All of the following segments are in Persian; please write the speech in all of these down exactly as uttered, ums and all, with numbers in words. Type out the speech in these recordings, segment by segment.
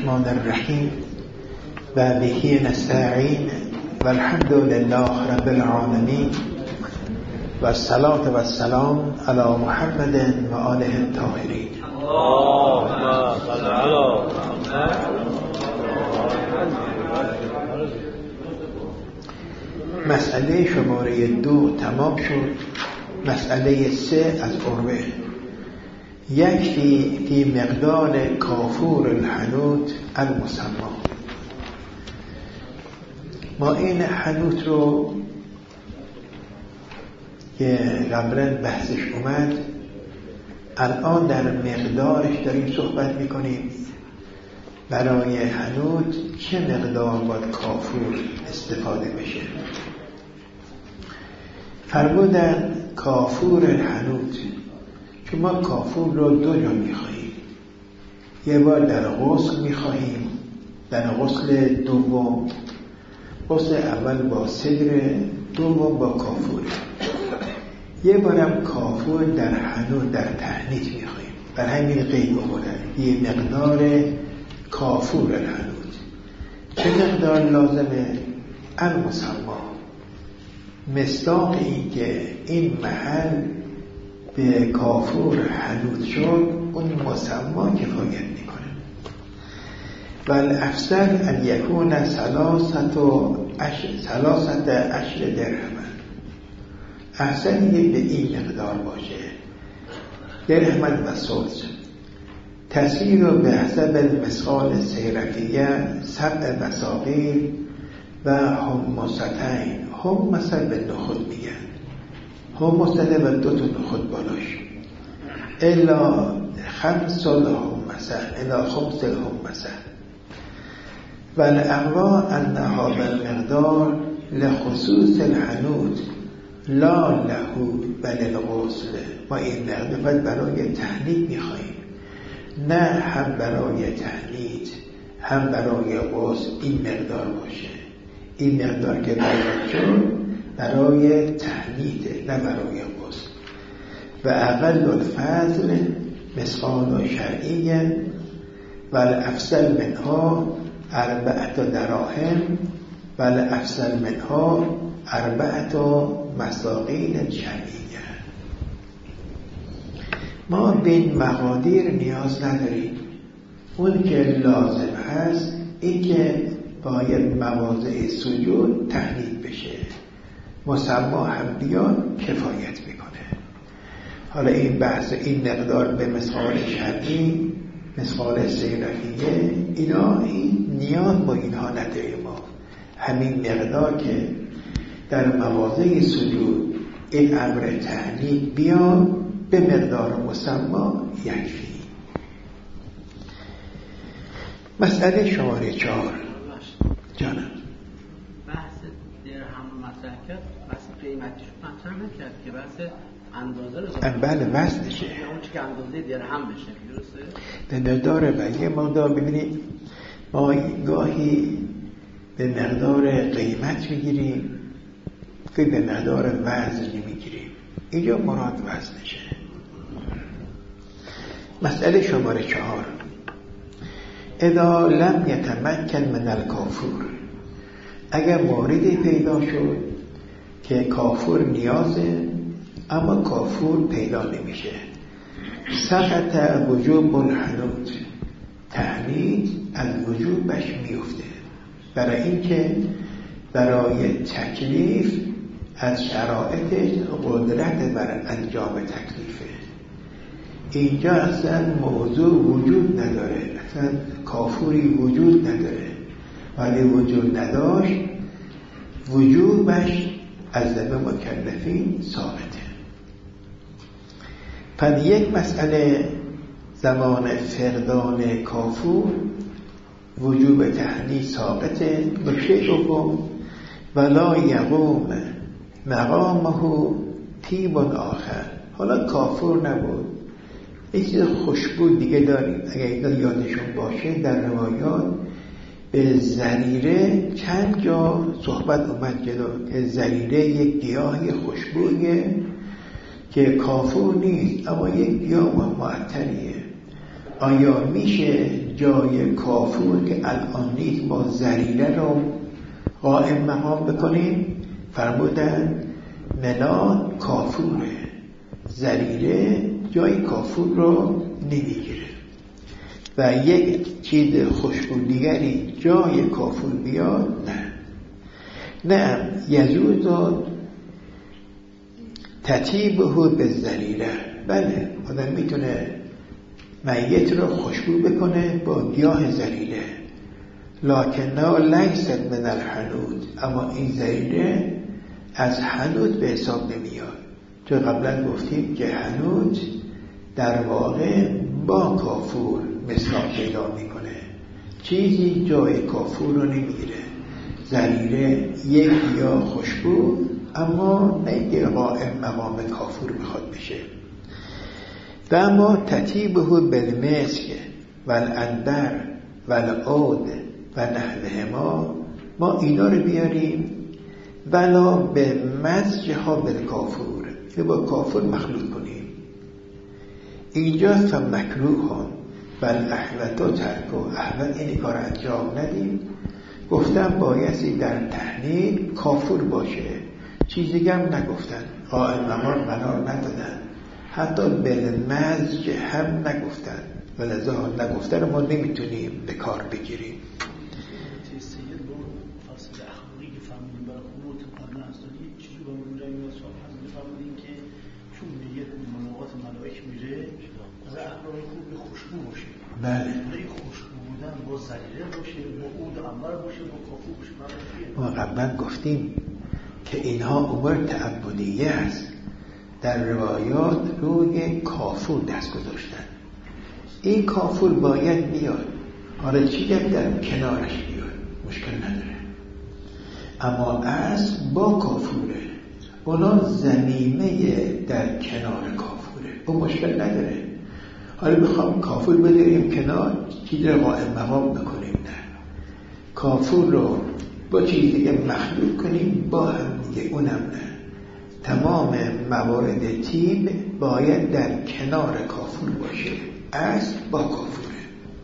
الرحمن الرحیم و به نستعین و الحمد لله رب العالمین و الصلاة و السلام علی محمد و آله الطاهرین. اللهم صل علی محمد. مسئله شماره دو تمام شد. مسئله سه از عروه. یکفی فی مقدار کافور الحنوت المسما. ما این حنوت رو که قبلا بحثش اومد الان در مقدارش داریم صحبت میکنیم. برای حنوت چه مقدار باید کافور استفاده بشه؟ فرمودن کافور الحنوت، چون ما کافور رو دو جا میخواهیم. یه بار در غسل میخواهیم، در غسل دوم، غسل اول با سدر، دوم با کافور. یه بارم کافور در حنوت در تهنیت میخواهیم. بر همین قید آوردن یه مقدار کافور الحنوت. چه مقدار لازمه؟ المسما، مصداق این که این محل به کافور حنوت شد، اون مسما کفایت میکنه. و الافضل ان یکون ثلاثت عشر ثلاثت عشر درهم. احسن یک به این مقدار باشه، درهم و ثلث. تسیر به حسب المثقال سیرفیه سبع مساقیل و حمصتین. حمصه به نخود میگن، حمصه و دو تا نخود بالاش. الا خمس الحمصه، الا خمس الحمصه. و الاقوا انها بالمقدار لخصوص الحنوت لا له بل الغسل. ما این مقدار برای تهنیت میخواییم، نه هم برای تهنیت هم برای غسل این مقدار باشه. این مقدار که باید شد برای تهنیت، نه برای غسل. و اقل الفضل مثقال شرعی و الافضل منها اربعت دراهم و الافضل منها اربعت مساقیل شرعیه. ما به این مقادیر نیاز نداریم. اون که لازم هست این که باید مواضع سجود تهنیت بشه، مسما هم بیاد کفایت میکنه. حالا این بحث این مقدار به مثقال شرعی، مثقال سیرفیه، اینا این نیاز با اینها نداریم. ما همین مقدار که در مواضع سجود این امر تهنیت بیاد به مقدار مسما یکفی. مسئله شماره چهار. جانم بحث درهم رو مطرح کرد، بحث قیمتیش رو مطرح نکرد که بحث اندازه رو بله وزنشه، اون چی که اندازه درهم بشه، درسته؟ به مقدار و یه مقدار. ببینید ما گاهی به مقدار قیمت میگیریم، که به مقدار وزن میگیریم. اینجا مراد وزنشه. مسئله شماره چهار. اذا لم یتمکن من الکافور، اگر موردی پیدا شد که کافور نیازه اما کافور پیدا نمیشه، سقط وجوب الحنوت، تهنیت از وجوبش میفته. برای اینکه برای تکلیف از شرایطش قدرت بر انجام تکلیفه. اینجا اصلا موضوع وجود نداره، اصلا کافوری وجود نداره، ولی وجود نداشت وجوبش از ذمه مکلفین ثابته. پس یک مسئله زمان فقدان کافور وجوب تهنیت ثابته. نکته دوم ولا یقوم مقامه طیب آخر. حالا کافور نبود، یه چیز خوشبو دیگه داریم. اگر اینا یادشون باشه در روایات به زریره چند جا صحبت اومد جلو که زریره یک گیاهی خوشبویه که کافور نیست اما یک گیاه معطریه. آیا میشه جای کافور که الان نیست ما زریره رو قائم مقام بکنیم؟ فرمودن منا کافوره، زریره جای کافور رو نمیگیره. و یک چیز خوشبو دیگری جای کافور بیاد نه. نه یجوز تطیبه به زریره. بله آدم میتونه میت رو خوشبو بکنه با گیاه زریره، لکنه لیست من الحنود، اما این زریره از حنود به حساب نمیاد، چون قبلا گفتیم که حنود در واقع با کافور مثال پیدا میکنه، چیزی جای کافور رو نمیگیره. زریره یک گیاه خوشبو اما نگه قائم مقام کافور بخواد بشه. و اما تطیبه بالمسک و العنبر و العود و نحوه ما ما اینا رو بیاریم ولا به مزجها بالکافور، که با کافور مخلوط کنیم. اینجا فمکروه هم بل احوتو ترکو، احوت این کار انجام ندیم. گفتم بایستی در تحلیل کافور باشه، چیزی هم نگفتن، قائم مقام قرار ندادن، حتی بالمزج هم نگفتن، ولذا نگفتن ما نمیتونیم به کار بگیریم. بله خوشبو بودن با زریره باشه، با عود انبر باشه، با کافور باشه. ما قبلا گفتیم که اینها امور تعبدیه است، در روایات روی کافور دست گذاشتن. این کافور باید بیاد، حالا چی در کنارش بیاد مشکل نداره، اما اصل با کافوره، اونا زمینه در کنار کافوره، اون مشکل نداره. حالا بخوام کافور بذاریم کنار، چیز رو قائم مقام بکنیم، نه، کافور رو با چیز دیگه مخلوط کنیم با هم دیگه، اونم نه. تمام موارد تیب باید در کنار کافور باشه، اصل با کافوره.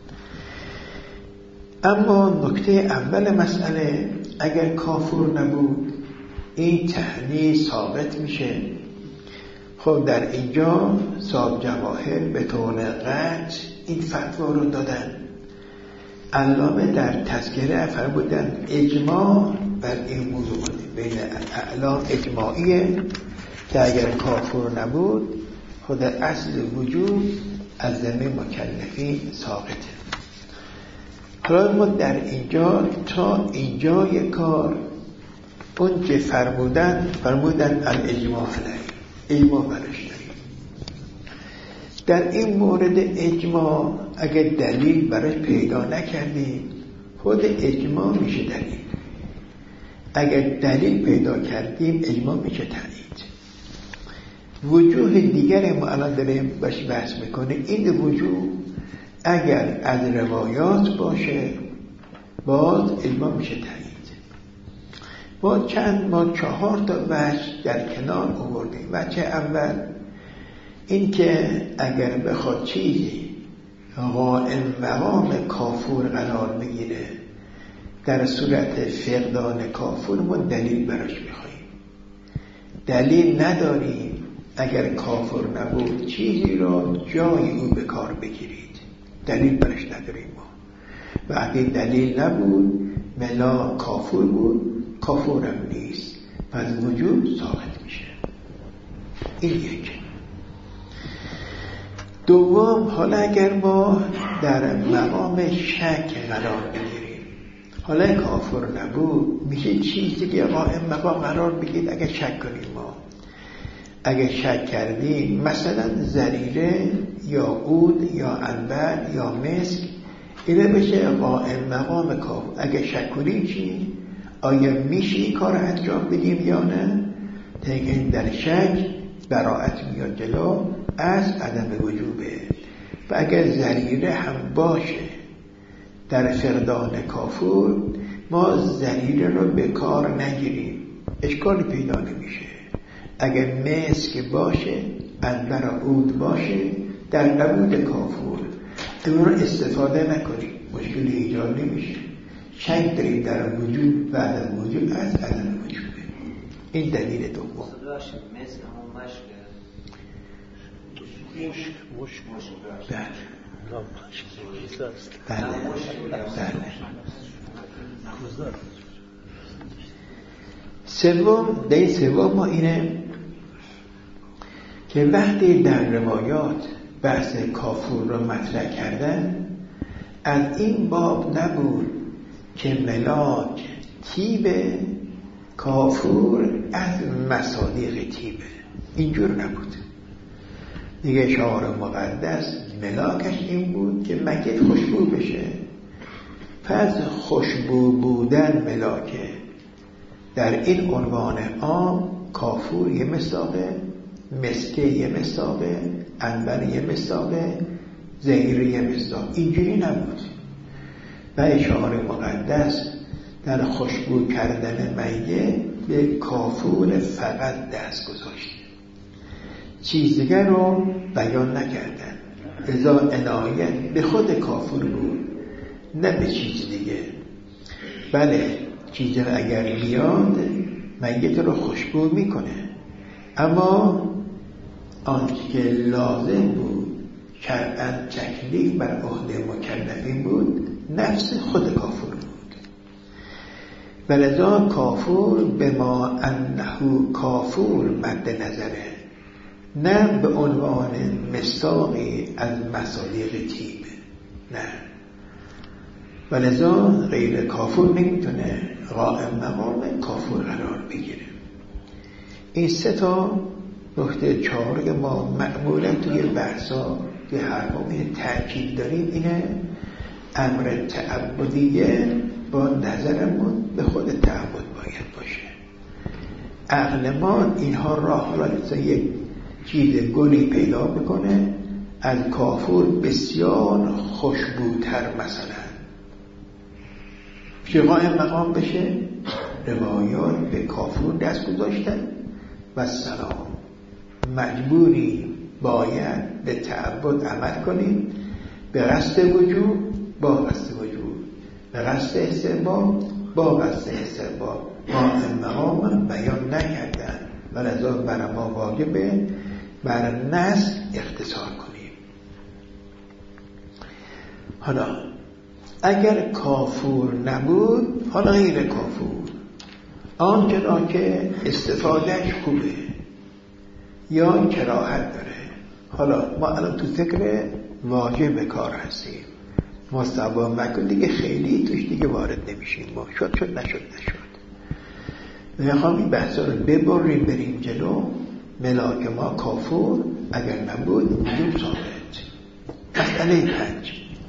اما نکته اول مسئله، اگر کافور نبود این تهنی ثابت میشه. خب در اینجا صاحب جواهر به طور قطع این فتوا رو دادن. علامه در تذکره فرمودن اجماع بر این موضوع بین اعلام اجماعیه که اگر کافر نبود خود اصل وجود از ذمه مکلفین ساقطه. حالا ما در اینجا تا اینجای کار اون که فرمودن فرمودن الاجماع علیه، اجماع برش داریم. در این مورد اجماع اگر دلیل برش پیدا نکردیم خود اجماع میشه دلیل، اگر دلیل پیدا کردیم اجماع میشه تایید. وجوه دیگر ما الان داریم باش بحث میکنه، این وجوه اگر از روایات باشه باز اجماع میشه تایید. ما چند ما چهار تا وجه در کنار آوردیم. وجه اول این که اگر بخواد چیزی قائم مقام کافور قرار بگیره در صورت فقدان کافور ما دلیل براش میخواییم. دلیل نداریم اگر کافر نبود چیزی را جای او به کار بگیرید، دلیل براش نداریم ما. و اگر دلیل نبود ملا کافر بود، کافرم نیست، پس وجود ساقط میشه. این یک. دوم، حالا اگر ما در مقام شک قرار بگیریم، حالا کافر نبود میشه چیزی که قائم مقام قرار بگیرید اگر شک کنیم. ما اگر شک کردیم مثلا زریره یا عود یا عنبر یا مسک، اینه بشه قائم مقام کافر. اگر شک کنیم چی؟ آیا میشه این کار انجام بدیم یا نه؟ تقییم در شک براءت میاد جلو از عدم وجوبه. و اگر زریره هم باشه در فقدان کافور، ما زریره رو به کار نگیریم، اشکالی پیدا نمیشه. اگر مسک باشه، عنبر و عود باشه در نبود کافور، اون رو استفاده نکنیم مشکلی ایجاد نمیشه. شک داریم در وجود بعد از وجود از عدم وجوده. این دلیل دوم. صداش مثل همون مشک مشک مشک مشک بله بله بله. سوم دلیل سوم ما اینه که وقتی در روایات بحث کافور را مطرح کردن از این باب نبود که ملاک تیبه، کافور از مصادیق تیبه، اینجور نبود. دیگه شعار مقدس ملاکش این بود که میت خوشبو بشه. پس خوشبو بودن ملاکه در این عنوان عام کافور یه مصداقه، مسکه یه مصداقه، عنبر یه مصداقه، زعیر یه مصداق. اینجوری نبود. و شعار مقدس در خوشبو کردن میت به کافور فقط دست گذاشت، چیز دیگر رو بیان نکردن. لذا عنایت به خود کافور بود نه به چیز دیگه. بله چیز اگر بیاد میت رو خوشبو میکنه، اما آنچه که لازم بود شرعاً تکلیف بر عهده مکلفین بود نفس خود کافور بود. ولذا کافور به ما انه کافور مد نظره، نه به عنوان مصداقی از مصادیق تیب، نه. ولذا غیر کافور نمیتونه قائم مقام کافور قرار بگیره. این سه تا نکته چهار که ما معمولا توی بحثا که هر موقع تأکید داریم اینه امر تعبدیه با نظرمون به خود تعبد باید باشه. عقل ما اینها را حالا یک چیز گلی پیدا بکنه از کافور بسیار خوشبوتر مثلا شقای مقام بشه. روایات به کافور دست گذاشتن و سلام مجبوری باید به تعبد عمل کنیم به قصد وجود با قصد وجود، به قصد استحباب با قصد استحباب. ما مقام بیان نکردن و لذا بر ما واجبه بر نص اختصار کنیم. حالا اگر کافور نبود، حالا غیر کافور آنچه را که استفادهش خوبه یا کراهت داره، حالا ما الان تو فکر واجب کار هستیم، مستحب مکن دیگه خیلی توش دیگه وارد نمیشیم. ما شد شد نشد نشد. میخوام این بحثا رو ببریم بریم جلو. ملاک ما کافور اگر نبود وجود ثابت. مسئله پنج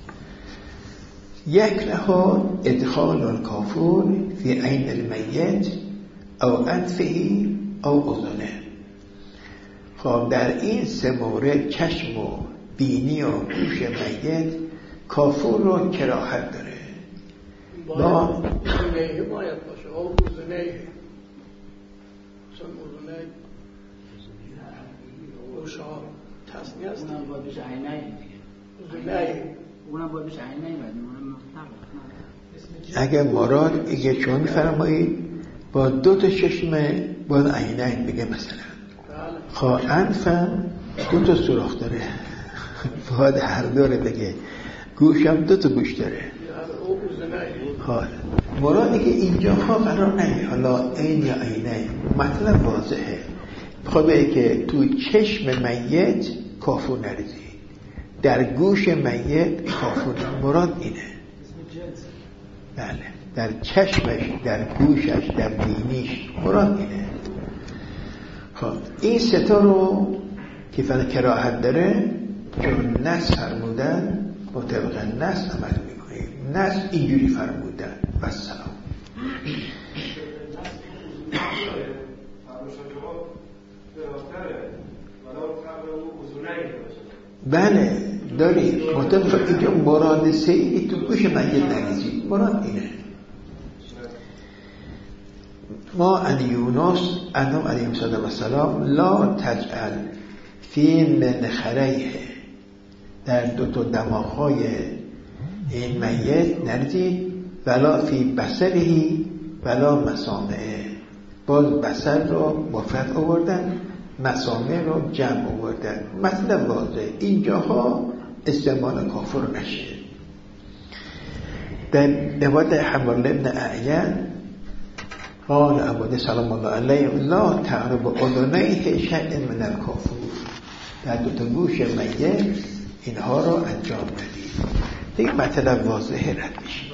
یک لها ادخال الکافور فی عین المیت او انفه او اذنه. خب در این سه مورد چشم و بینی و گوش میت کافور رو کراهت داره. با اذنه باید باشه او اذنه چون اذنه گوش ها تصنیه است. اونم باید بشه عینه دیگه. اذنه اونم باید بشه عینه باید اونم اگر مراد اگه چون فرمایید با دو تا چشمه باید عینه بگه مثلا. خواه انفم دو تا سوراخ داره باید هر دوره بگه. گوشم دو تا گوش داره. حال مرادی که اینجا ها قرار نمی حالا این یا عینه مطلب واضحه. خواه که تو چشم میت کافور نریزی، در گوش میت کافور. مراد اینه. بله در چشمش، در گوشش، در بینیش، مراد اینه. خب این ستا رو که فقط کراهت داره چون نص فرمودن مطابق نص عمل میکنیم. نص اینجوری فرمودن و سلام. بله داری مطابق اینجا مراد سیدی تو گوش مجید نریزی. مراد اینه. ما عن یونس انم علیه السلام لا تجعل فی منخریه در دو تا دماغهای این میت نریزید ولا فی بصرهی ولا مسامعه. باز بصر رو مفرد آوردن، مسامع رو جمع آوردن. مطلب واضح، اینجاها استعمال کافر نشه. در روایت حمال ابن اعین قال ابو سلام الله علیه لا تقرب اذنیه شیء من الکافور. در دو تا گوش میت اینها رو انجام ندید. دیگه مطلب واضحه رد میشه.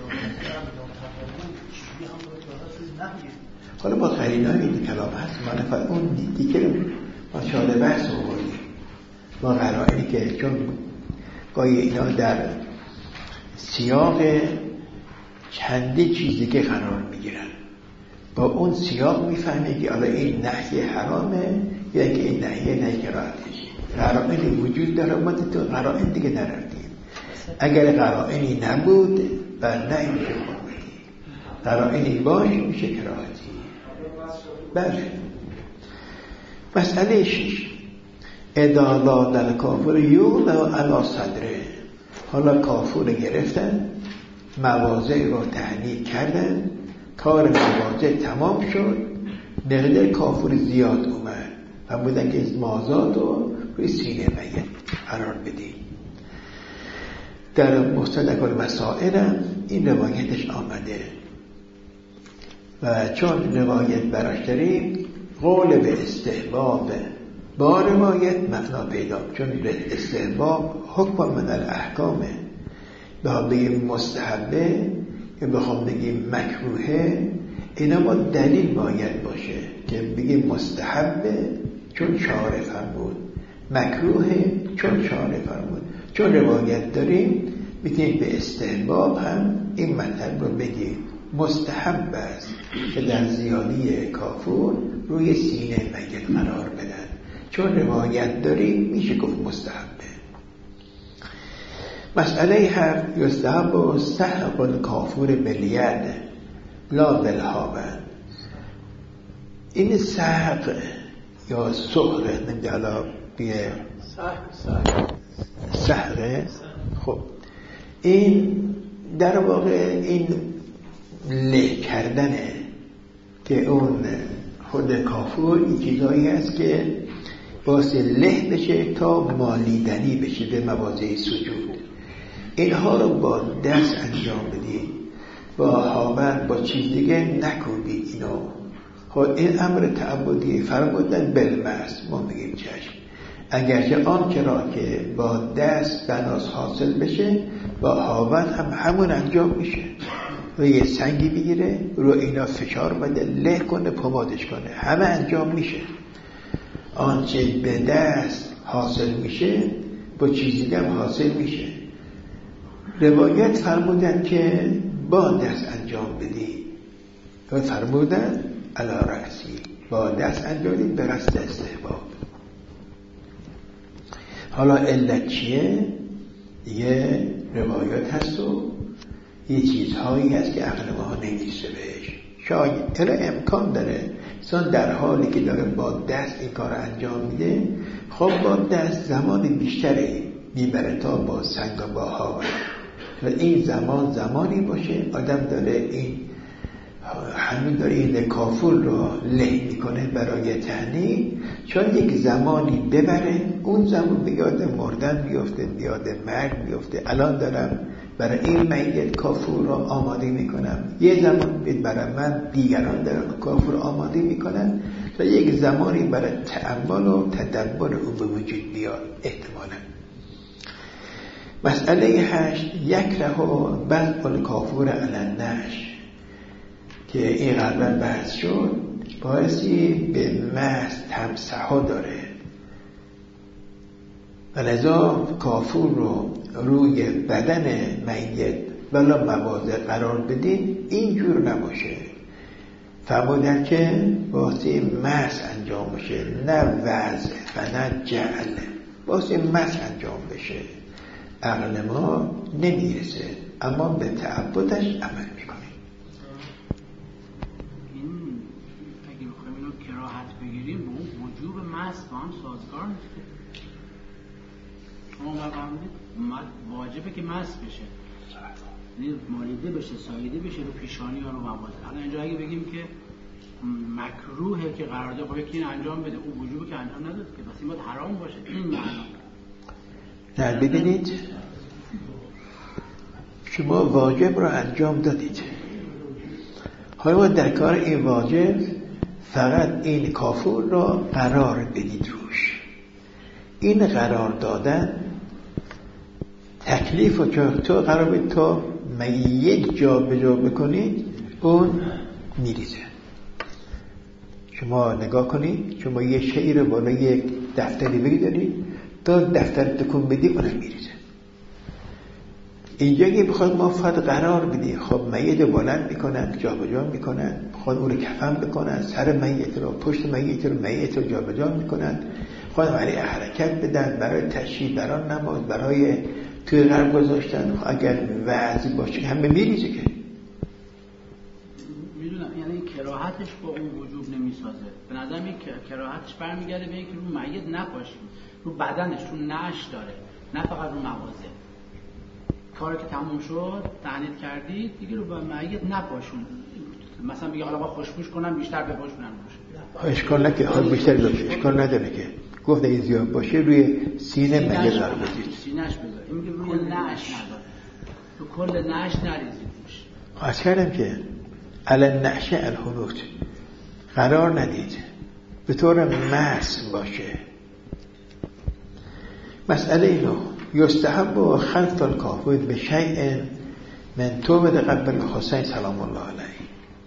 حالا با قرینای این کلام هست معرفت اون دیگه ما چاله بحث آوردیم با قرائنی که چون گاهی اینا در سیاق چندی چیزی که قرار میگیرن با اون سیاق میفهمه که حالا این نهی حرامه یا که این نهی نهی کراهتشه. قرائنی وجود داره ما تو قرائن دیگه نرفتیم. اگر قرائنی نبود بر نهی میشه حرمتی، قرائنی باش میشه کراهتی. بله. مسئله شش ادالا در کافر یوم و علا صدره. حالا کافر گرفتن، مواضع رو تحنیک کردن، کار مواضع تمام شد، مقدار کافر زیاد اومد و بودن که مازاد رو روی سینه میت قرار بدیم. در مستدرک المسائل این روایتش آمده و چون روایت براش داریم قول به استحباب با روایت معنا پیدا، چون استحباب حکم من الاحکامه. بخوام بگیم مستحبه که بخوام بگیم مکروهه، اینا با دلیل باید باشه که بگیم مستحبه چون شارع فرمود، مکروهه چون شارع فرمود. چون روایت داریم میتونیم به استحباب هم این مطلب رو بگیم مستحب است که در زیادی کافور روی سینه میت قرار بدن. چون روایت داریم میشه گفت مستحبه. مسئله هفت یستحب و سحق الکافور بالید لا بالهابن. این سحق یا سحق نمیدالا بیه سحقه. خب این در واقع این له کردنه که اون خود کافور این چیزایی هست که باعث له بشه تا مالیدنی بشه به مواضع سجود. اینها رو با دست انجام بدید، با هاون با چیز دیگه نکوبید اینو. خب این امر تعبدی فرمودن بالمس، ما میگیم چشم. اگرچه آن کرا که با دست بناس حاصل بشه با هاون هم همون انجام میشه. و یه سنگی بگیره رو اینا فشار بده له کنه پمادش کنه، همه انجام میشه. آنچه به دست حاصل میشه با چیزی هم حاصل میشه. روایت فرمودن که با دست انجام بدی و فرمودن علی رأسی، با دست انجام بدی به قصد استحباب. حالا علت چیه؟ یه روایت هست و یه چیزهایی هست که عقل ما نمیرسه بهش. شاید الا امکان داره انسان در حالی که داره با دست این کار انجام میده خب با دست زمان بیشتری میبره تا با سنگ و با هاون. و این زمان زمانی باشه آدم داره این همین داره این کافور رو له میکنه برای تهنیک، چون یک زمانی ببره اون زمان بیاد مردن بیفته، بیاد مرگ بیفته. الان دارم برای این میت کافور رو آماده میکنم، یه زمان برای من دیگران دارم کافور آماده میکنم تا یک زمانی برای تأمل و تدبر او به وجود بیاد احتمالا. مسئله هشت یکره بذل الکافور علی النعش که این قبلا بحث شد، باعثی به محض تمسحا داره و لذا کافور رو روی بدن میت بلا مواضع قرار بدین اینجور نباشه. فرمودن که باعثی محض انجام بشه، نه وضع و نه جعل، باعثی محض انجام بشه. عقل ما نمیرسه اما به تعبدش عمل میکنیم. این اگه بخوایم اینو کراهت بگیریم وجوب محض با هم سازگار نیست. شما فرمودید واجبه که مس بشه، یعنی مالیده بشه، ساییده بشه رو پیشانی یا رو موازه. الان اینجا اگه بگیم که مکروهه که قرارداد خب یکی انجام بده، اون وجوبه که انجام نداد که بس این باید حرام باشه. این معنا نه. ببینید شما واجب رو انجام دادید، حالا در کار این واجب فقط این کافور را قرار بدید روش. این قرار دادن تکلیف رو که تو قرار بدید تا یک جا به جا بکنید اون میریزه. شما نگاه کنید، شما یه شیئی رو بالا یک دفتری بگذارید تا دفتر تکون بدی اونم میریزه. اینجا که بخواد ما فقط قرار بدی، خب میت رو بلند میکنن، جا به جا میکنن، بخواد اون رو کفن بکنن، سر میت رو، پشت میت رو میت رو جا به جا میکنن، خود برای حرکت بدن، برای تشریح، برای نماز، برای توی قرار گذاشتن. اگر وعظی باشه همه میریزه که میدونم، یعنی کراهتش با اون وجوب نمیسازه. به نظرم این کراهتش برمیگرده به اینکه رو میت نپاشیم، رو بدنش، رو نعش داره، نه فقط رو موازه. کاری که تموم شد تعنید کردید دیگه رو با میت نپاشون. مثلا بگه حالا با خوشبوش کنم بیشتر بپاشونم باشه، اشکال نکنه، حال بیشتر باشه، اشکال نداره که گفت اگه زیاد باشه روی سینه میت قرار بدید، سینه‌اش بذار. این میگه روی نعش نداره، تو کل نعش نریزید روش. از کردم که علی نعشه الحنوت قرار ندید به طور مس باشه. مسئله اینو یستحب و خلط الکافر به شیء من توبه قبل حسین سلام الله علیه.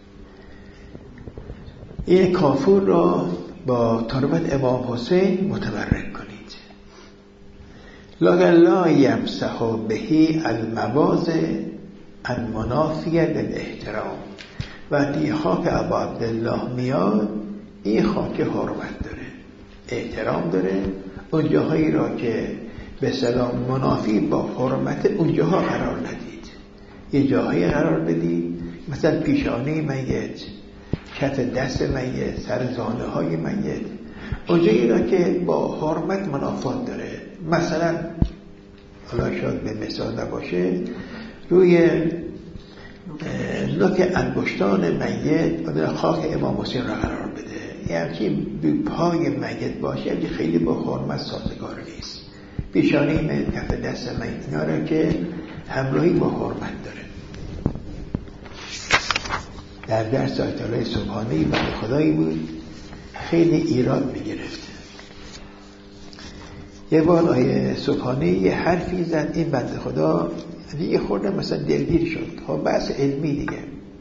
این کافور را با تربت امام حسین متبرک کنید. لکن لا یمسح بهی المواضع المنافیه للاحترام. وقتی خاک ابا عبدالله میاد این خاک حرمت داره، احترام داره. اون جاهایی را که به سلام منافی با حرمت اونجاها قرار ندید، یه جاهایی قرار بدید، مثلا پیشانی میت، کف دست میت، سر زانه های میت، اونجایی را که با حرمت منافات داره. مثلا حالا شاید به مثال نباشه، روی نوک انگشتان میت خاک امام حسین را قرار بده، یعنی که پای میت باشه، یعنی خیلی با حرمت سازگار نیست. پیشانی میت، کف دست میت، اینا را که همراهی با حرمت داره. در درس آیت الله سبحانی بنده خدایی بود خیلی ایراد میگرفت. یه بار آیه سبحانی یه حرفی زد، این بنده خدا یه خورده مثلا دلگیر شد، خب بحث علمی دیگه.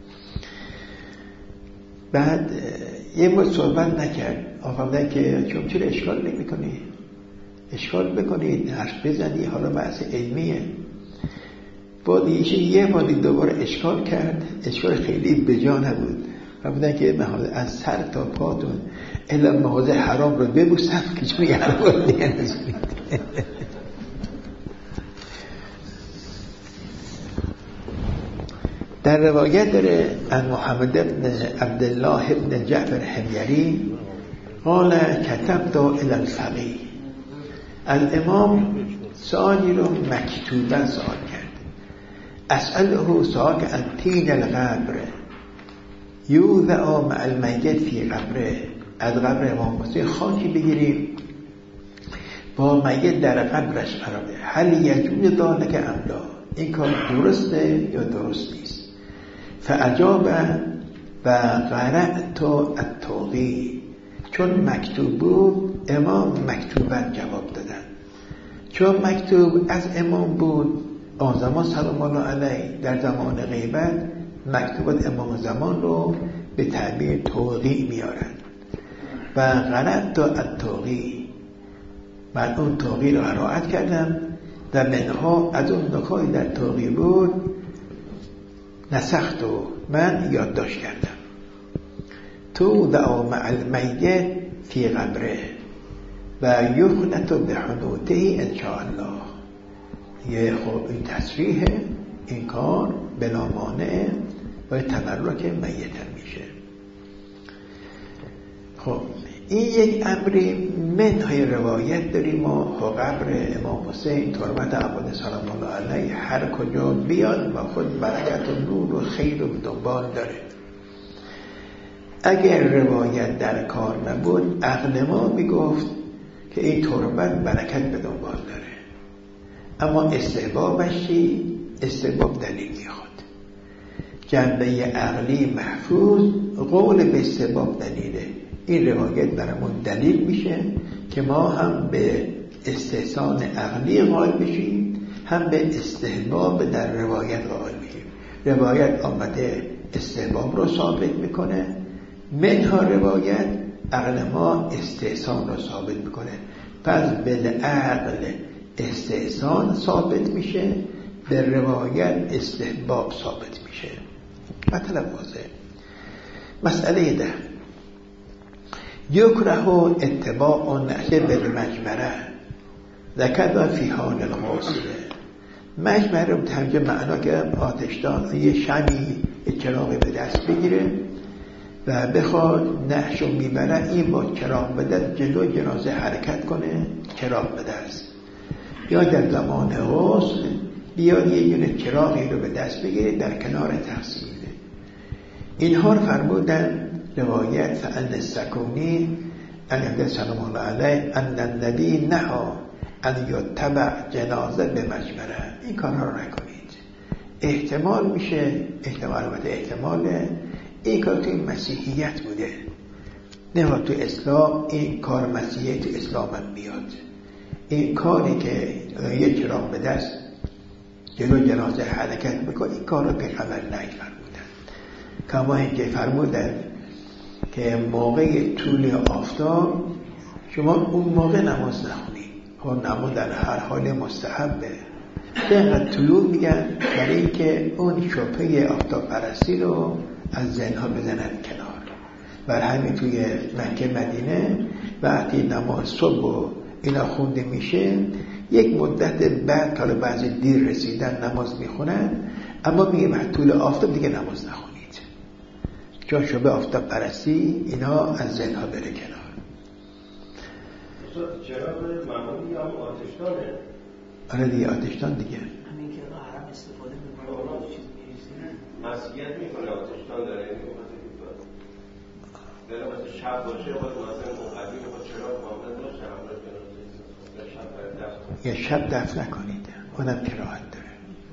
بعد یه بار صحبت نکرد، آفهمدن که چون چرا اشکال نمی کنی؟ اشکال بکنید، حرف بزنی، حالا بحث علمیه. بعد یه بار دوباره اشکال کرد، اشکال خیلی بجا نبود. فرمودن که از سر تا پاتون الا مواضع حرام رو ببوسم که چون یه حرام دیگه نزونید. در روایت داره ان محمد بن عبدالله بن جعفر حمیری قال کتبت الى الفقیه. الامام سوالی رو مکتوبا سوال کرد. اسأله سواک عن طین القبر یوضع مع المیت فی قبره. از قبر امام حسین خاکی بگیریم با میت در قبرش قرار بده. هل یجوز ذلک ام لا؟ این کار درسته یا درست نیست؟ فاجاب و قرأت التوقی. چون مکتوب بود امام مکتوبا جواب دادن. چون مکتوب از امام بود آن زمان سلام الله علیه، در زمان غیبت مکتوبات امام زمان رو به تعبیر توقی میارن. و قرأت التوقی، من اون توقی رو قرائت کردم و منها از اون نکاتی در توقی بود نسخت و من یادداشت کردم. تو دعا مع المیت فی قبره و یخنت بحنوته انشاءالله. یه خب این تصریح این کار بلا مانع و تبرک میت میشه. خب این یک امری منهای روایت داریم ما قبر امام حسین تربت عباد سلام الله علیه هر کجا بیاد و خود برکت و نور و خیر و دنبال داره. اگر روایت در کار نبود عقل ما میگفت که این تربت برکت به دنبال داره، اما استحبابش چی؟ استحباب دلیل میخواد. جنبه عقلی محفوظ قول به استحباب دلیله. این روایت برامون دلیل میشه که ما هم به استحسان عقلی قائل بشیم، هم به استحباب در روایت قائل بشیم. روایت آمده استحباب رو ثابت میکنه، منها روایت عقل ما استحسان رو ثابت میکنه. پس به عقل استحسان ثابت میشه، به روایت استحباب ثابت میشه. مطلب واضح. مسئله ده یکره اتباع نحل بالمجمره ذکر فی حال الغاسله. مجمره رو ترجمه معنا کردم آتشدان، یه شمی چراغی به دست بگیره و بخواد نحشو میبره، این با چراغ به دست جلو جنازه حرکت کنه، چراغ به دست. یا در زمان غسل بیاد یه دونه چراغی رو به دست بگیره در کنار تقسیم میده. اینها رو فرمودن روایت فعن السکونی ان عبد سلام الله علیه ان النبی نها ان یتبع جنازه به مجمره. این کارها رو نکنید. احتمال میشه، احتمال البته احتماله این کار توی مسیحیت بوده، نه تو اسلام. این کار مسیحیت تو اسلام هم بیاد. این کاری که یه چراغ به دست جلو جنازه حرکت میکنه، این کار رو پیغمبر نفرمودن. کما اینکه فرمودن که موقع طول آفتاب شما اون موقع نماز نخونید. خب نماز در هر حال مستحبه. اینقدر طلوع میگن برای اینکه اون شبهه آفتاب پرستی رو از ذهنها بزنن کنار. بر همین توی مکه مدینه وقتی نماز صبح و اینا خونده میشه، یک مدت بعد حالا بعضی دیر رسیدن نماز میخونن، اما میگه بعد طول آفتاب دیگه نماز نخونید، چون شبه آفتاب پرستی اینا از ذهنها بره کنار. چرا معمولی هم آتشدانه؟ آره دیگه آتشدان دیگه. همین که حرم استفاده میکنه چیز میریزه مسیحیت میکنه آتشدان داره. داره مثل شب باشه باید مثلا مقدیم با چراغ معامل باشه همراه جنازه. یه شب دفن نکنید، اونم کراهت داره.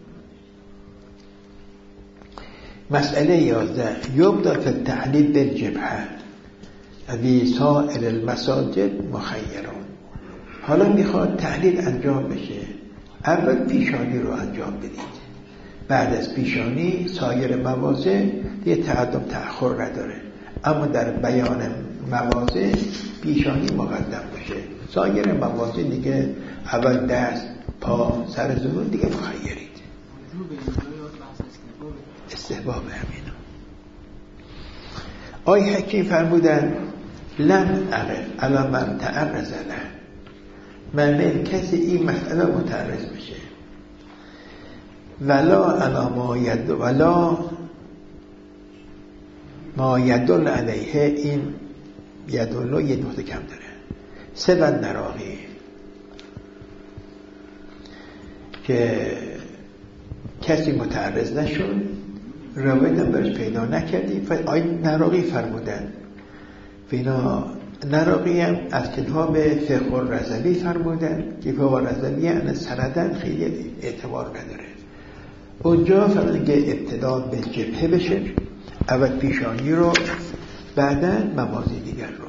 مسئله یازده یبدأ فی التحلیل بالجبهه ابی سائر المساجد مخیرون. حالا میخواد تحلیل انجام بشه، اول پیشانی رو انجام بدید، بعد از پیشانی سایر مواضع یه تقدم تأخر نداره، اما در بیان مواضع پیشانی مقدم باشه، سایر مواضع دیگه اول دست، پا، سر زبون دیگه مخیرید. استحباب همین. آی حکیم فرمودن لم اقف علی من تعرض له. من کسی این مسئله متعرض بشه ولا علی ما ید ولا ما یدل علیه، این یدل یه نقطه کم داره، سبن نراقی که کسی متعرض نشون، روایت هم برش پیدا نکردی. آی نراقی فرمودن فینا نراقی هم از کتاب فقه الرضوی فرمودن که فقه الرضوی ان سندن خیلی اعتبار نداره. اونجا فرمودن که ابتدا به جبهه بشه، اول پیشانی رو، بعدا مواضع دیگر رو.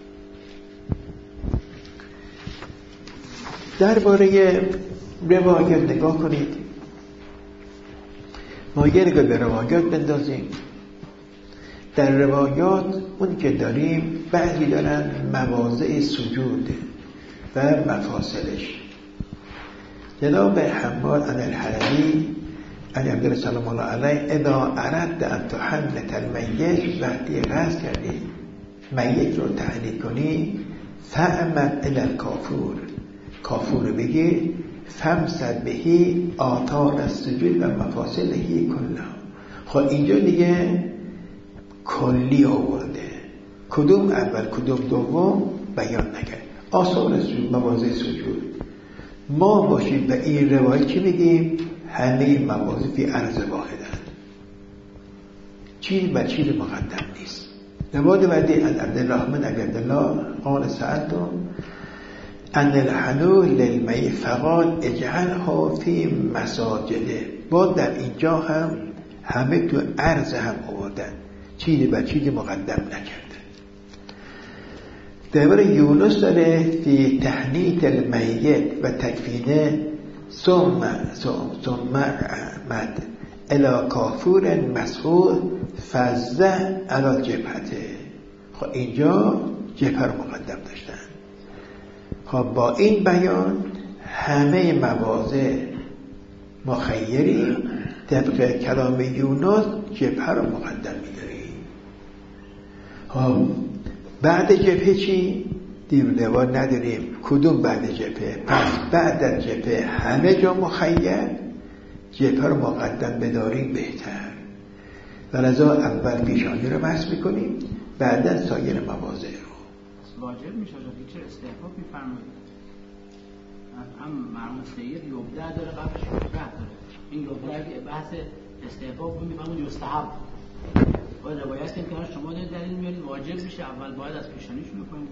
درباره روایت نگاه کنید، ما یه نگاه به روایات بندازیم. در روایات اون که داریم بعضی دارن مواضع سجود و مفاصلش. جناب حماد عن الحلبی عن عبد سلام الله علیه اذا اردت ان تحنث المیت، وقتی قصد کردی میت رو تحنیط کنی، فعمد الى الکافور، کافور رو بگی، فمسد بهی آثار السجود و مفاصلهی کلها. خب اینجا دیگه کلی آورده، کدوم اول کدوم دوم بیان نکرد. آثار سجود، مواضع سجود ما باشیم و این روایت چی میگیم؟ همه مواضع فی عرض واحدن، چیز بر چیز مقدم نیست. روایت بعدی از عبدالرحمن ابی عبدالله قال سألتم ان الحنوط للمیت فقال اجعلها فی مساجده. با در اینجا هم همه تو عرض هم آوردن، چیز بر چیز مقدم نکردن. درباره یونس داره فی تحنیط المیت و تکفینه ثم ثم مد الی کافور مسحور فزع علی جبهته. خب اینجا جبهه رو مقدم داشتن. خب با این بیان همه مواضع مخیری طبق کلام یونس جبهه رو مقدم می‌داریم. خب بعد جبهه چی؟ دیر روایت نداریم. کدوم بعد جبهه؟ پس بعد از جبهه همه جا مخیر، جبهه رو مقدم بداریم بهتر. ولذا اول پیشانی رو بحث میکنیم، بعدا سایر مواضع رو. واجب میشه که چه استحباب میفرمایید؟ هم مرحوم سید یبدأ داره قبلش یبدأ داره. این یبدأ اگه بحث استحباب رو میفهمون یستحب. باید روایت کنیم که شما دلیل میارید واجب میشه اول باید از پیشانی شروع کنید.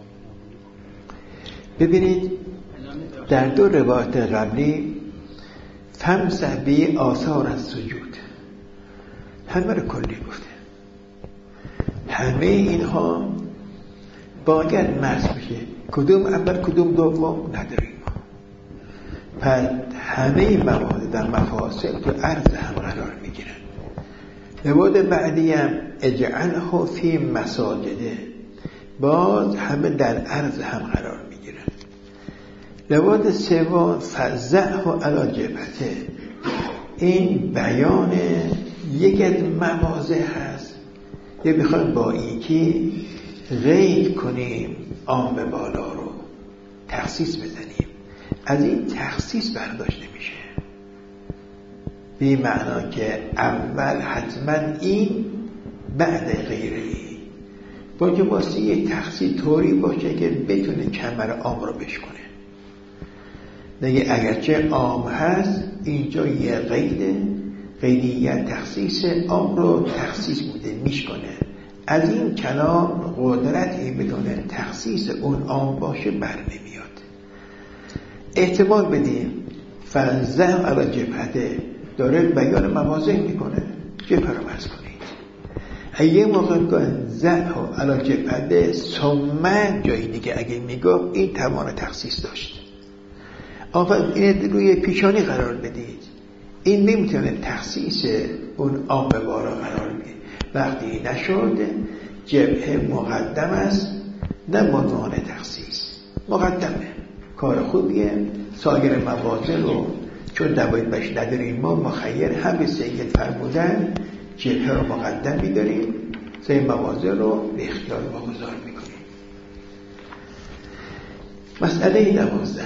ببینید در دو روایت قبلی فمسح به آثار السجود همه رو کلی گفته. همه اینها باید مسح بشه. کدوم اول کدوم دوم نداریم. پس همه مواد در مفاصل تو عرض هم قرار میگیرن. روایت بعدی هم اجعله فی مساجده، باز همه در عرض هم قرار میگیرن. روایت سوم فزعه علی جبهته، این بیان یکی از مواضع هست که میخوایم با اینکه غیر کنیم عام بالا رو تخصیص بزنیم. از این تخصیص برداشت نمیشه، به معنا که اول حتما این بعد غیره ای، با که واسه یک تخصیص طوری باشه که بتونه کمر عام رو بشکنه. دیگه اگرچه عام هست اینجا یه قیده، قیدیت تخصیص عام رو تخصیص بوده میشکنه. از این کلام قدرتی بدونه تخصیص اون عام باشه بر نمیاد. احتمال بدیم فزع علی جبهته داره بیان مواضع میکنه، جبهه رو بس کنید. اگه موقع که زعه علی جبهته ثم جایی دیگه اگه میگم این توان تخصیص داشت، آفر این روی پیشانی قرار بدید، این نمیتونه تخصیص اون عام بارا قرار بگیره. وقتی نشد جبهه مقدم است، نه عنوان تخصیص مقدمه، کار خوبیه. سایر مواضع رو چون دوایت بش نداریم ما مخیر هم به سید فرمودن جبهه رو مقدم می‌داریم، سایر مواضع رو به اختیار واگذار می‌کنیم. مسئله دوازده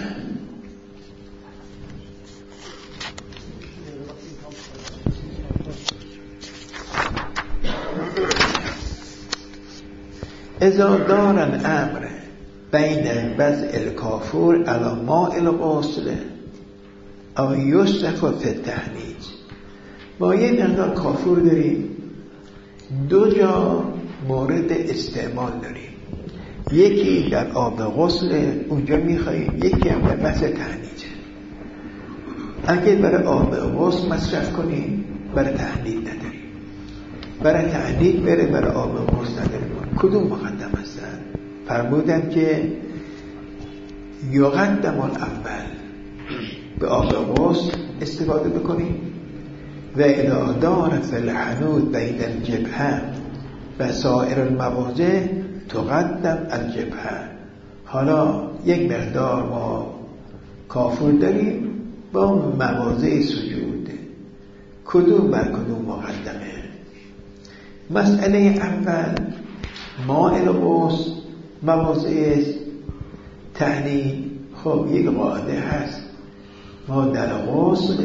اذا دار الامر بین وضع الکافور علی ماء الغسل او یصرف فی التحنیط. ما یک مقدار کافور داریم، دو جا مورد استعمال داریم، یکی در آب غسل اونجا میخواییم، یکی هم در بحث تحنیط. اگه برای آب غسل مصرف کنیم برای تحنیط نداریم، برای تحنیط بره برای آب غسل نداریم. کدوم مقدم هستن؟ فرمودن که یقدم الاول به آب غسل استفاده بکنیم و اذا دار فی الحنوط بین الجبهه و سایر المواضع تقدم الجبهه. حالا یک مقدار ما کافور داریم با مواضع سجود، کدوم بر کدوم مقدمه؟ مسئله اول ماء الغسل، مواضع تحنیط. خب یک قاعده هست، ما در غسل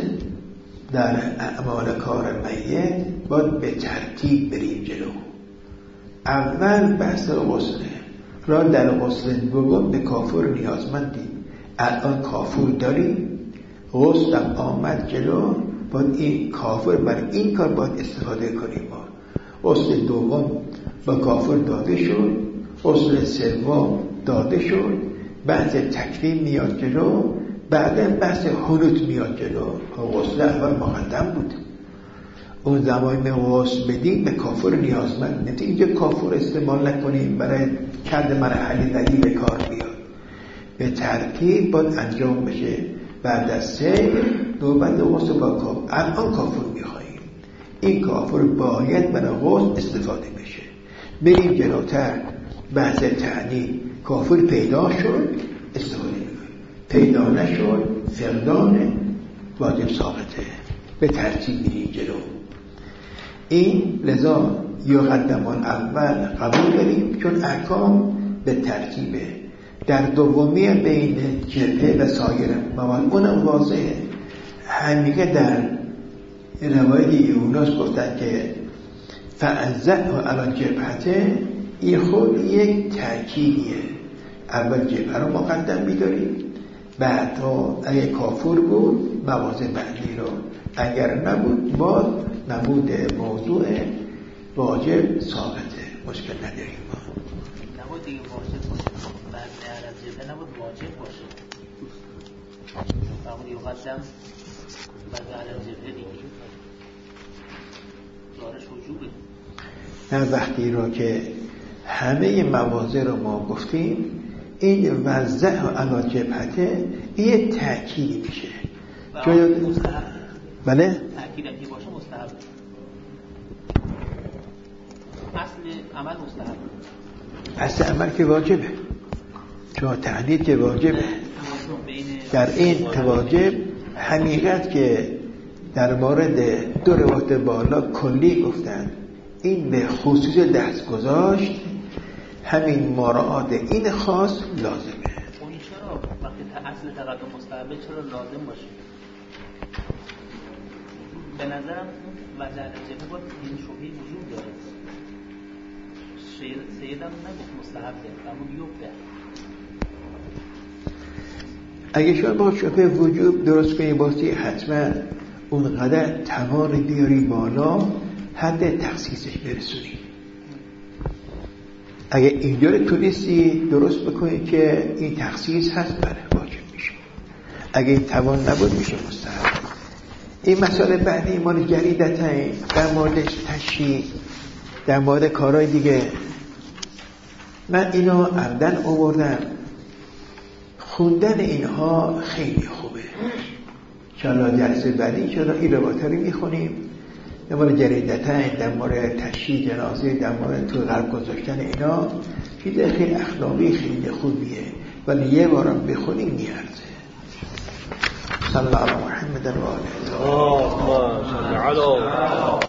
در اعمال کار میت باید به ترتیب بریم جلو. اول بحث غسله را در غسل دوم به کافور نیازمندی. الان کافور داری، غسلم آمد جلو، باید این کافور برای این کار باید استفاده کنیم. ما غسل دوم با کافور داده شد، غسل سوم داده شد، بحث تکفیر میاد جلو، بعدا بحث حنوط میاد جلو. غسل اول مقدم بود. اون زمانی غسل بدیم به کافور نیازمند. نتیجه کافور استعمال نکنیم برای کد مرحله دلی به کار بیاد. به ترتیب باید انجام بشه. بعد از سه نوبت غسل با کافور. الان کافور میخواییم، این کافور باید برای غسل استفاده بشه. بریم جلوتر، بحث تعنی. کافور پیدا شد استفاده میکنیم، پیدا نشد فقدان واجب ساقطه. به ترتیب میریم جلو. این لذا یقدمان اول قبول داریم چون احکام به ترتیبه. در دومی بین جبهه و سایر مواد اونم واضحه. همیگه در روایت یونس گفتن که فانزع و علی جبهته، این خود یک تأکیدیه. اول جبهه رو مقدم می‌داریم، بعد ها اگه کافور بود مواضع بعدی رو، اگر نبود باز نبود موضوع واجب ثابته، مشکل نداریم. ما نبود دیگه واجب باشه، بعد از جبهه نبود واجب باشه، فقط یقدم بعد از جبهه دیگه دارش وجوبه. نه وقتی رو که همه مواضع رو ما گفتیم، این وضع و علا جبهته یه تأکیدی میشه. جای مستحب. بله؟ تأکید اگه باشه مستحب. اصل عمل مستحب. اصل عمل که واجبه، چون تعنید که واجبه. در این تواجب حقیقت که در مورد دو روایت بالا کلی گفتن، این به خصوص دست گذاشت، همین مراعات این خاص لازمه. اون چرا وقتی اصل تقدم مستحبه چرا لازم باشه؟ به نظرم وجه الجبه باید این شبهی وجود داره. سیدم نگفت مستحبه، اما بیفته. اگه شما با شبه وجود درست کنی باستی، حتما اونقدر توان بیاری بالا حد تخصیصش برسونی. اگه اینجور تونستی درست بکنی که این تخصیص هست، بله واجب میشه. اگه این توان نبود میشه مستحب. این مسئله بعدی مال جریدت هایی، در موردش تشریح، در مورد کارهای دیگه. من اینو عمدن آوردم. خوندن اینها خیلی خوبه. چرا جلسه بعدی چرا این روایت رو میخونیم، در مورد جریدتن، در مورد تشییع جنازه، در مورد تو قلب گذاشتن اینا، چیز خیلی اخلاقی خیلی خوبیه، ولی یه بارم بخونیم میارزه. صلی الله علی محمد و آله.